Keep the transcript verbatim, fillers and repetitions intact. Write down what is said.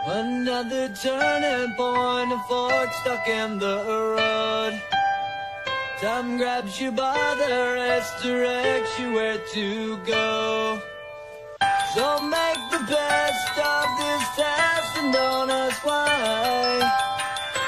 Another turning point, a fork stuck in the road. Time grabs you by the wrist, directs you where to go. So make the best of this test and don't ask why.